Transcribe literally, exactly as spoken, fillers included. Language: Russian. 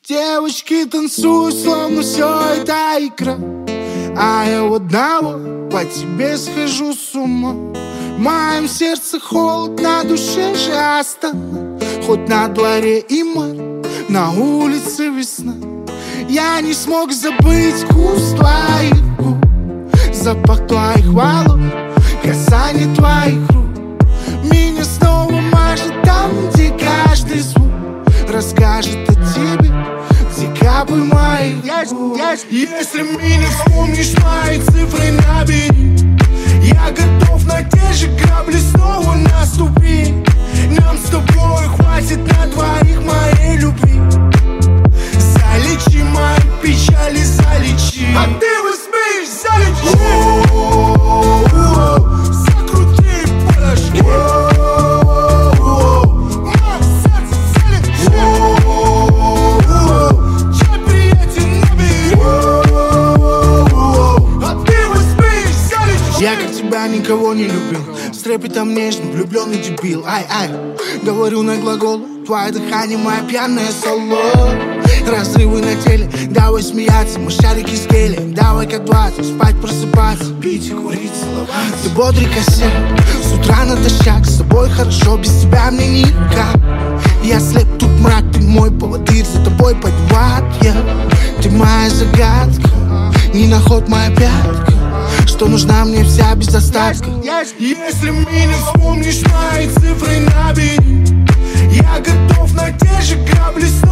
Девочки танцуют, словно все это игра, а я у одного по тебе схожу с ума. В моем сердце холод, на душе часто. Хоть на дворе и март, на улице весна. Я не смог забыть вкус твоих губ, запах твоих волос, касание твоих рук. Меня снова мажет там, где каждый звук расскажет о тебе, где капы моих губ. Если меня вспомнишь, мои цифры набери. Я готов на те же грабли снова наступить. Нам с тобой хватит на двоих моей любви. Залечи мои печали, залечи. А ты возьмешь, залечи. Закрути положки. Мое сердце залечи. Чай приятен набери. А ты возьмешь, залечи. Я как тебя никого не любил, с трепетом нежным, влюбленный дебил. Ай-ай, говорю на глагол, твое дыхание, моя пьяная соло. Разрывы на теле, давай смеяться, мы шарики с гелем. Давай как двадцать, спать, просыпаться, пить и курить, целоваться. Ты бодрый косяк, с утра натощак. С тобой хорошо, без тебя мне никак. Я слеп, тут мрак, ты мой поводырь, за тобой пойду в ад я. Ты моя загадка, не на ход моя пятка, что нужна мне вся без остатка. Если меня вспомнишь, мои цифры набери. Я готов на те же грабли